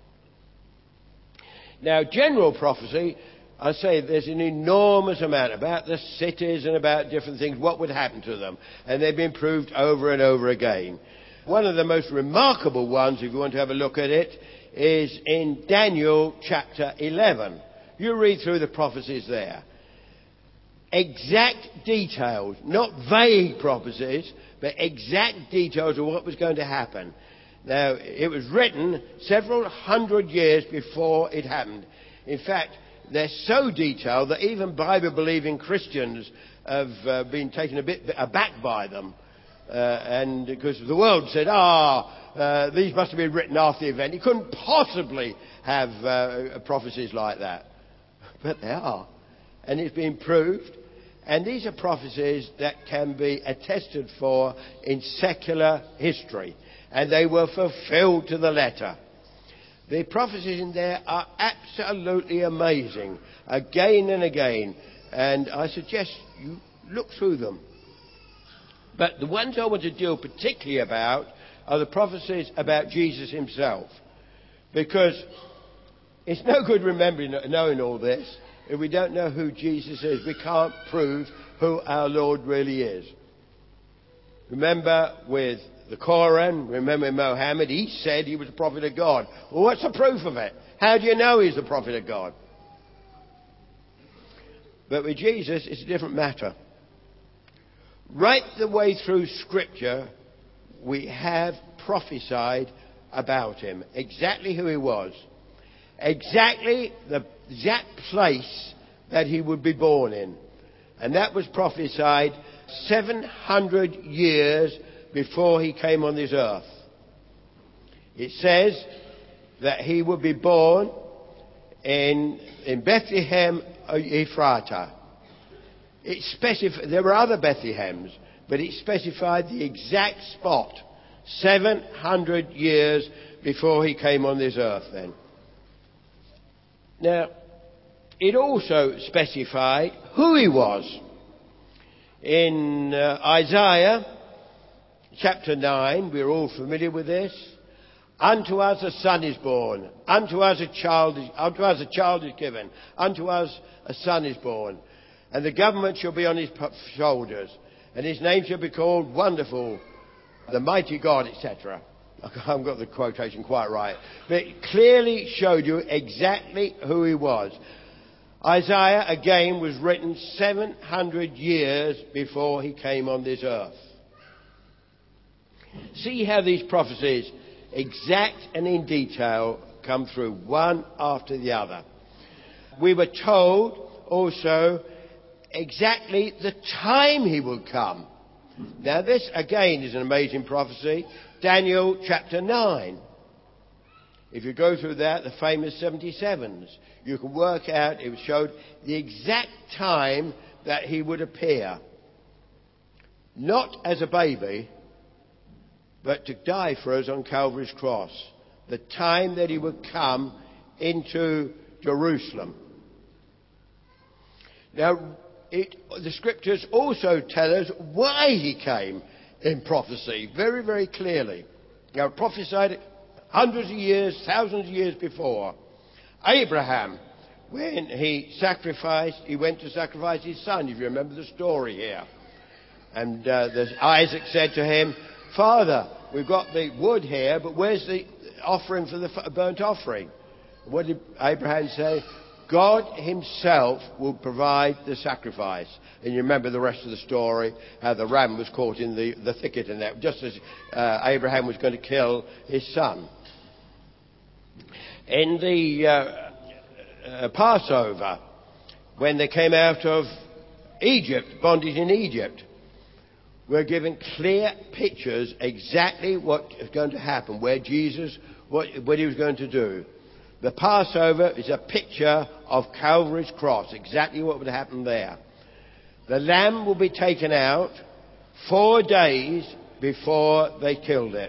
Now, general prophecy, I say there's an enormous amount about the cities and about different things, what would happen to them. And they've been proved over and over again. One of the most remarkable ones, if you want to have a look at it, is in Daniel chapter 11. You read through the prophecies there. Exact details, not vague prophecies, but exact details of what was going to happen. Now, it was written several hundred years before it happened. In fact, they're so detailed that even Bible-believing Christians have been taken a bit aback by them. And because the world said, these must have been written after the event. You couldn't possibly have prophecies like that. But they are. And it's been proved. And these are prophecies that can be attested for in secular history. And they were fulfilled to the letter. The prophecies in there are absolutely amazing, again and again. And I suggest you look through them. But the ones I want to deal particularly about are the prophecies about Jesus himself. Because it's no good knowing all this if we don't know who Jesus is. We can't prove who our Lord really is. Remember with the Quran, remember Muhammad, he said he was a prophet of God. Well, what's the proof of it? How do you know he's the prophet of God? But with Jesus, it's a different matter. Right the way through Scripture, we have prophesied about him, exactly who he was, exactly the exact place that he would be born in. And that was prophesied 700 years before he came on this earth. It says that he would be born in Bethlehem Ephratah. There were other Bethlehems, but it specified the exact spot, 700 years before he came on this earth then. Now, it also specified who he was. In Isaiah chapter 9, we're all familiar with this. Unto us a son is born, unto us a child is given, unto us a son is born. And the government shall be on his shoulders, and his name shall be called Wonderful, the Mighty God, etc. I haven't got the quotation quite right. But it clearly showed you exactly who he was. Isaiah, again, was written 700 years before he came on this earth. See how these prophecies, exact and in detail, come through one after the other. We were told also exactly the time he would come. Now this again is an amazing prophecy. Daniel chapter 9. If you go through that, the famous 77s, you can work out, it showed the exact time that he would appear. Not as a baby, but to die for us on Calvary's cross. The time that he would come into Jerusalem. Now, the scriptures also tell us why he came in prophecy, very, very clearly. Now, prophesied hundreds of years, thousands of years before. Abraham, when he went to sacrifice his son, if you remember the story here. And Isaac said to him, Father, we've got the wood here, but where's the offering for the burnt offering? What did Abraham say? God himself will provide the sacrifice. And you remember the rest of the story, how the ram was caught in the thicket and that, just as Abraham was going to kill his son. In the Passover, when they came out of Egypt, bondage in Egypt, we're given clear pictures exactly what is going to happen, where Jesus, what he was going to do. The Passover is a picture of Calvary's cross, exactly what would happen there. The lamb will be taken out 4 days before they killed it.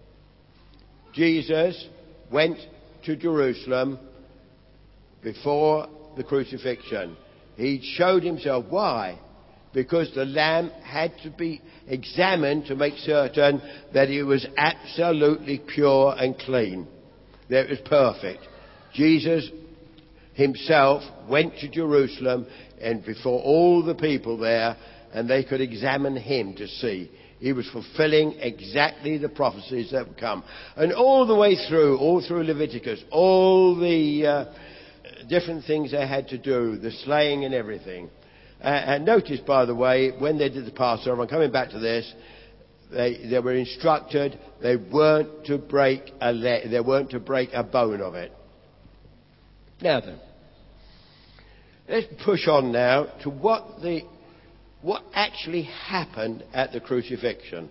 Jesus went to Jerusalem before the crucifixion. He showed himself. Why? Because the lamb had to be examined to make certain that it was absolutely pure and clean, that it was perfect. Jesus himself went to Jerusalem and before all the people there, and they could examine him to see. He was fulfilling exactly the prophecies that would come. And all through Leviticus, all the different things they had to do, the slaying and everything. And notice, by the way, when they did the Passover, I'm coming back to this, they were instructed they weren't to break a bone of it. Now then, let's push on now to what actually happened at the crucifixion.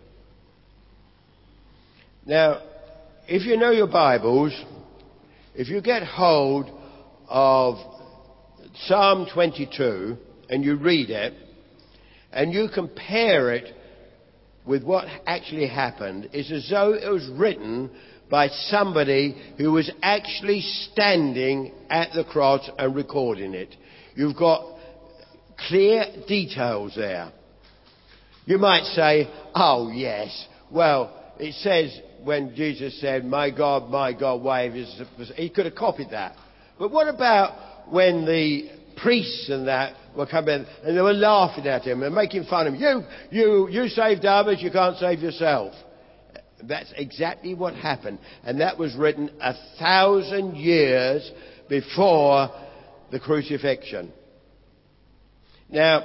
Now, if you know your Bibles, if you get hold of Psalm 22 and you read it, and you compare it with what actually happened, it's as though it was written by somebody who was actually standing at the cross and recording it. You've got clear details there. You might say, oh yes, well, it says when Jesus said, my God, why have you... He could have copied that. But what about when the priests and that were coming in and they were laughing at him and making fun of him? You saved others, you can't save yourself. That's exactly what happened. And that was written 1,000 years before the crucifixion. Now,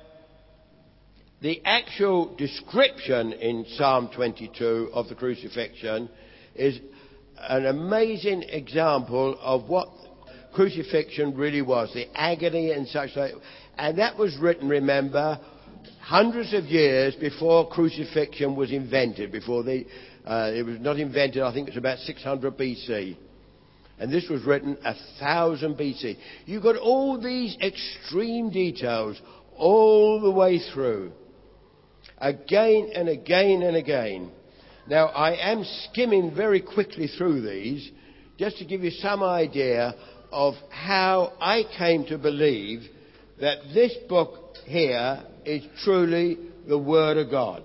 the actual description in Psalm 22 of the crucifixion is an amazing example of what crucifixion really was, the agony and such like. And that was written, remember, hundreds of years before crucifixion was invented, it was not invented, I think it's about 600 BC. And this was written 1000 BC. You've got all these extreme details all the way through. Again and again and again. Now, I am skimming very quickly through these, just to give you some idea of how I came to believe that this book here is truly the Word of God.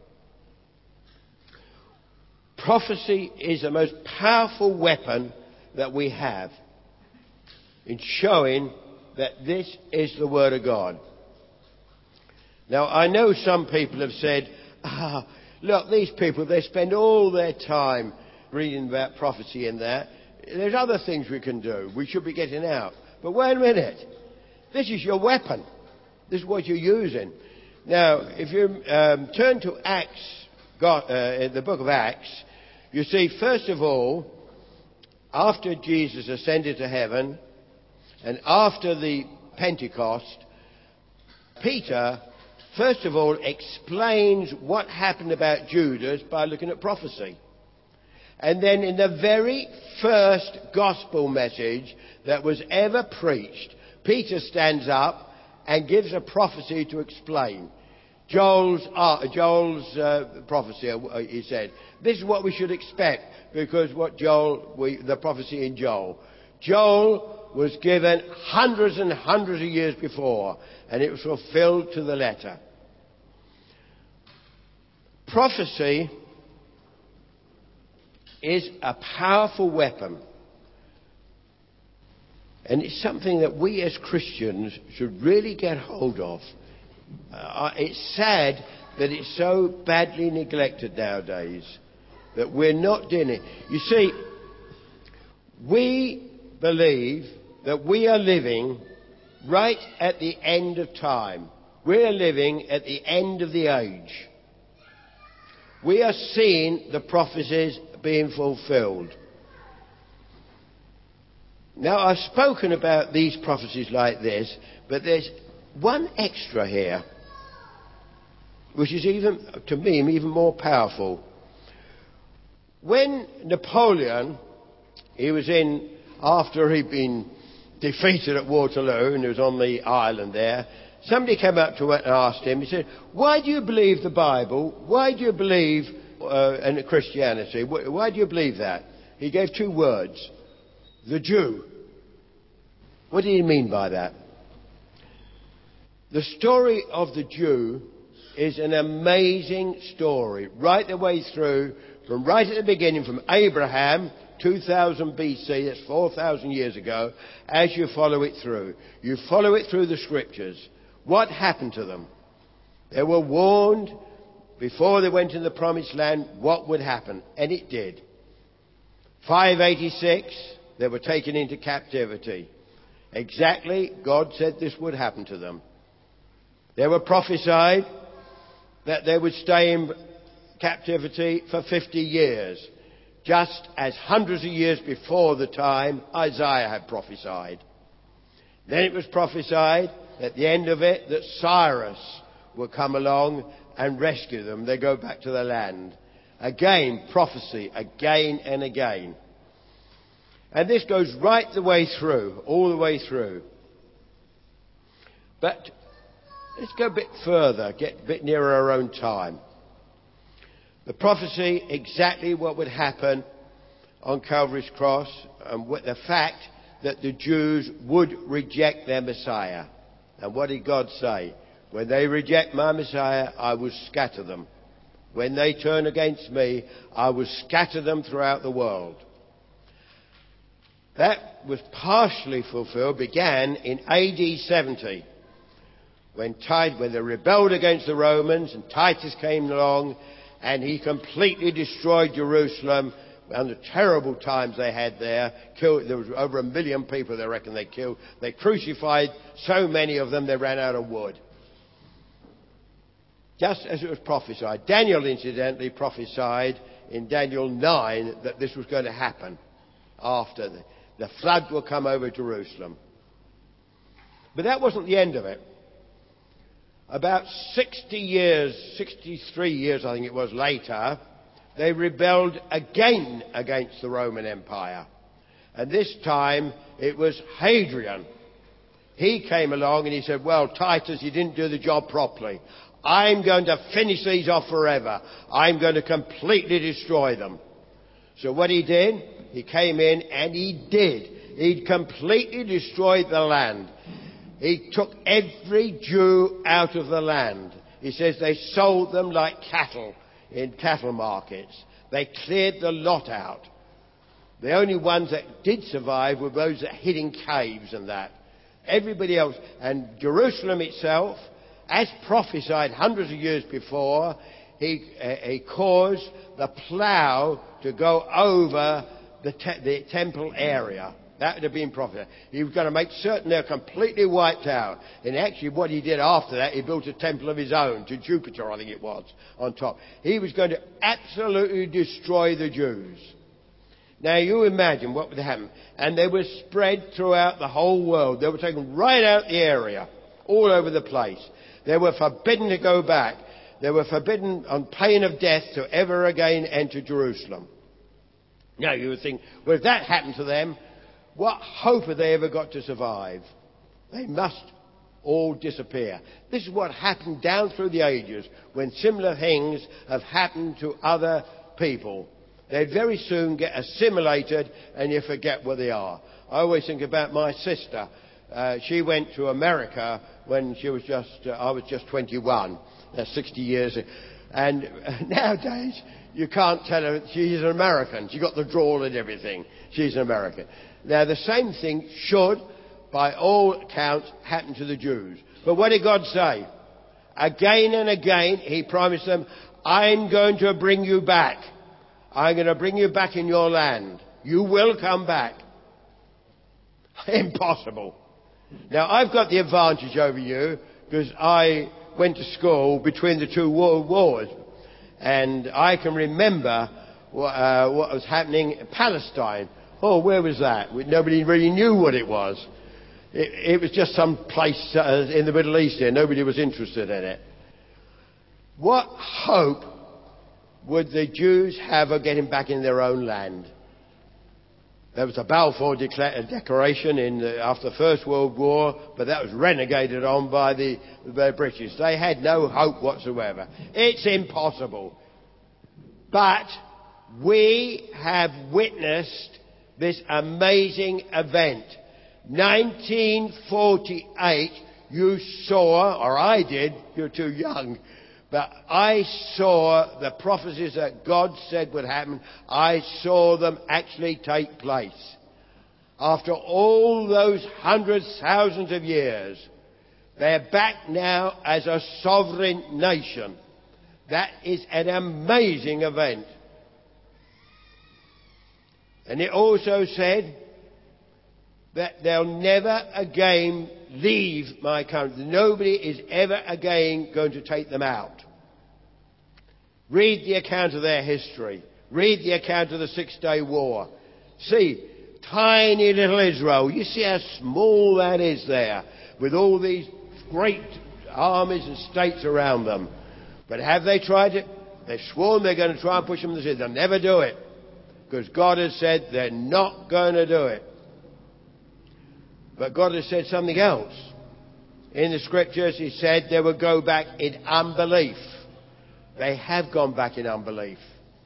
Prophecy is the most powerful weapon that we have in showing that this is the Word of God. Now, I know some people have said, look, these people, they spend all their time reading about prophecy and that. There's other things we can do. We should be getting out. But wait a minute. This is your weapon. This is what you're using. Now, if you turn to Acts, the book of Acts, you see, first of all, after Jesus ascended to heaven and after the Pentecost, Peter, first of all, explains what happened about Judas by looking at prophecy. And then in the very first gospel message that was ever preached, Peter stands up and gives a prophecy to explain. Joel's prophecy, he said. This is what we should expect, because the prophecy in Joel. Joel was given hundreds and hundreds of years before, and it was fulfilled to the letter. Prophecy is a powerful weapon. And it's something that we as Christians should really get hold of. It's sad that it's so badly neglected nowadays. that we're not doing it. You see, we believe that we are living right at the end of time. We are living at the end of the age. We are seeing the prophecies being fulfilled. Now, I've spoken about these prophecies like this, but there's one extra here, which is even, to me, even more powerful. When Napoleon, after he'd been defeated at Waterloo and he was on the island there, somebody came up to him and asked him, he said, why do you believe the Bible? Why do you believe in Christianity? Why do you believe that? He gave two words. The Jew. What did he mean by that? The story of the Jew is an amazing story, right the way through, from right at the beginning, from Abraham, 2000 BC, that's 4,000 years ago, as you follow it through. You follow it through the scriptures. What happened to them? They were warned before they went into the promised land what would happen, and it did. 586, they were taken into captivity. Exactly, God said this would happen to them. They were prophesied that they would stay in captivity for 50 years, just as hundreds of years before the time Isaiah had prophesied. Then it was prophesied at the end of it that Cyrus would come along and rescue them. They go back to the land. Again, prophecy, again and again. And this goes right the way through, all the way through. But let's go a bit further, get a bit nearer our own time. The prophecy, exactly what would happen on Calvary's cross, and the fact that the Jews would reject their Messiah. And what did God say? When they reject my Messiah, I will scatter them. When they turn against me, I will scatter them throughout the world. That was partially fulfilled, began in AD 70, when they rebelled against the Romans, and Titus came along, and he completely destroyed Jerusalem, and the terrible times they had there. There was over 1 million people they reckon they killed. They crucified so many of them they ran out of wood. Just as it was prophesied. Daniel, incidentally, prophesied in Daniel 9 that this was going to happen after the flood will come over Jerusalem. But that wasn't the end of it. About 63 years, I think it was, later, they rebelled again against the Roman Empire. And this time it was Hadrian. He came along and he said, well, Titus, you didn't do the job properly. I'm going to finish these off forever. I'm going to completely destroy them. So what he did, he came in and he did. He completely destroyed the land. He took every Jew out of the land. He says they sold them like cattle in cattle markets. They cleared the lot out. The only ones that did survive were those that hid in caves and that. Everybody else. And Jerusalem itself, as prophesied hundreds of years before, he caused the plough to go over the temple area. That would have been prophesied. He was going to make certain they're completely wiped out. And actually what he did after that, he built a temple of his own to Jupiter, I think it was, on top. He was going to absolutely destroy the Jews. Now you imagine what would happen. And they were spread throughout the whole world. They were taken right out the area, all over the place. They were forbidden to go back. They were forbidden on pain of death to ever again enter Jerusalem. Now you would think, well, if that happened to them, what hope have they ever got to survive? They must all disappear. This is what happened down through the ages when similar things have happened to other people. They very soon get assimilated and you forget where they are. I always think about my sister. She went to America when she was I was just 21. That's 60 years. And nowadays, you can't tell her she's an American. She got the drawl and everything. She's an American. Now, the same thing should, by all accounts, happen to the Jews. But what did God say? Again and again, he promised them, I'm going to bring you back. I'm going to bring you back in your land. You will come back. Impossible. Now, I've got the advantage over you because I went to school between the two world wars. And I can remember what was happening in Palestine. Oh, where was that? Nobody really knew what it was. It was just some place in the Middle East here. Nobody was interested in it. What hope would the Jews have of getting back in their own land? There was a Balfour Declaration after the First World War, but that was renegated on by the British. They had no hope whatsoever. It's impossible. But we have witnessed this amazing event. 1948, you saw, or I did, you're too young, but I saw the prophecies that God said would happen. I saw them actually take place. After all those hundreds, thousands of years, they're back now as a sovereign nation. That is an amazing event. And it also said that they'll never again leave my country. Nobody is ever again going to take them out. Read the account of their history. Read the account of the 6-Day War. See, tiny little Israel. You see how small that is there, with all these great armies and states around them. But have they tried it? They've sworn they're going to try and push them to the sea. They'll never do it, because God has said they're not going to do it. But God has said something else. In the scriptures, He said they would go back in unbelief. They have gone back in unbelief.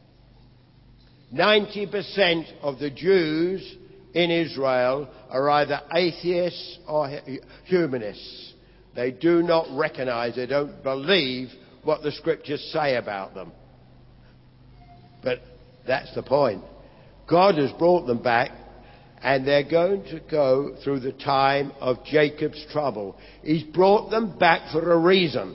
90% of the Jews in Israel are either atheists or humanists. They do not recognize, they don't believe what the scriptures say about them. But that's the point. God has brought them back, and they're going to go through the time of Jacob's trouble. He's brought them back for a reason.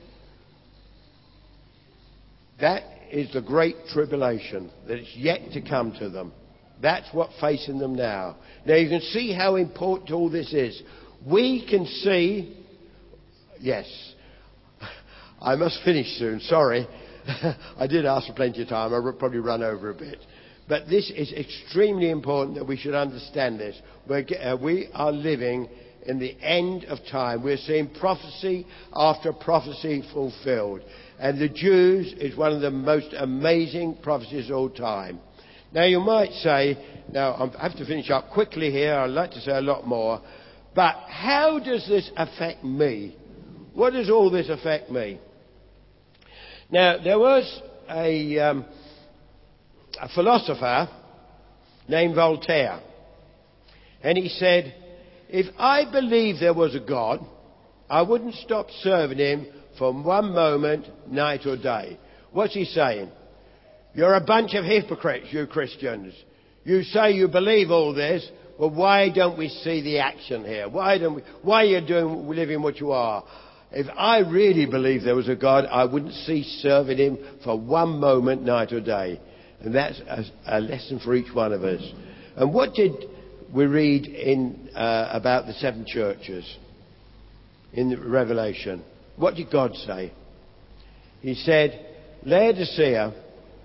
That is the great tribulation that is yet to come to them. That's what's facing them now. Now you can see how important all this is. We can see... Yes, I must finish soon, sorry. I did ask for plenty of time. I'll probably run over a bit. But this is extremely important that we should understand this. We are living in the end of time. We're seeing prophecy after prophecy fulfilled. And the Jews is one of the most amazing prophecies of all time. Now you might say, now I have to finish up quickly here. I'd like to say a lot more. But how does this affect me? What does all this affect me? Now there was a philosopher named Voltaire. And he said, if I believed there was a God, I wouldn't stop serving Him for one moment, night or day. What's he saying? You're a bunch of hypocrites, you Christians. You say you believe all this, well, why don't we see the action here? Why are you living what you are? If I really believed there was a God, I wouldn't cease serving Him for one moment, night or day. And that's a lesson for each one of us. And what did we read in about the 7 churches in the Revelation? What did God say? He said, Laodicea,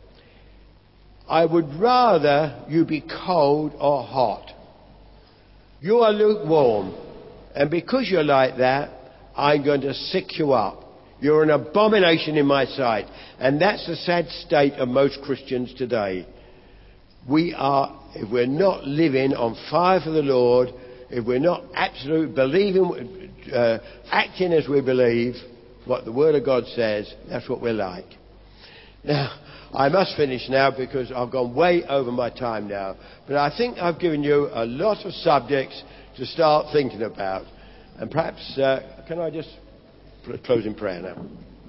I would rather you be cold or hot. You are lukewarm. And because you're like that, I'm going to sick you up. You're an abomination in my sight. And that's the sad state of most Christians today. If we're not living on fire for the Lord, if we're not absolutely believing, acting as we believe, what the Word of God says, that's what we're like. Now, I must finish now because I've gone way over my time now. But I think I've given you a lot of subjects to start thinking about. And perhaps, can I just close in prayer now?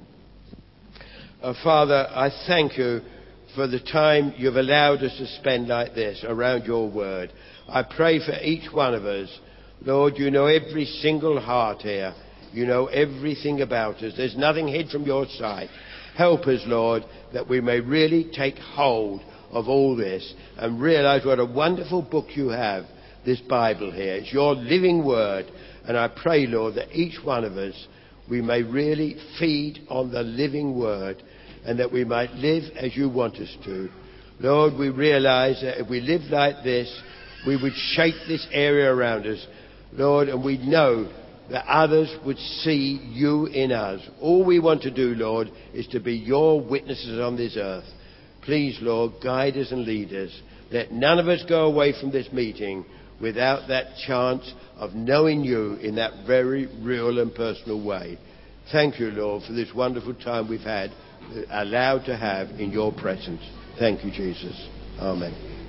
Father, I thank you for the time you've allowed us to spend like this around your word. I pray for each one of us. Lord, you know every single heart here. You know everything about us. There's nothing hid from your sight. Help us, Lord, that we may really take hold of all this and realize what a wonderful book you have, this Bible here. It's your living word. And I pray, Lord, that each one of us, we may really feed on the living word and that we might live as you want us to. Lord, we realize that if we live like this, we would shape this area around us, Lord, and we know that others would see you in us. All we want to do, Lord, is to be your witnesses on this earth. Please, Lord, guide us and lead us. Let none of us go away from this meeting without that chance of knowing you in that very real and personal way. Thank you, Lord, for this wonderful time we've had, allowed to have in your presence. Thank you, Jesus. Amen.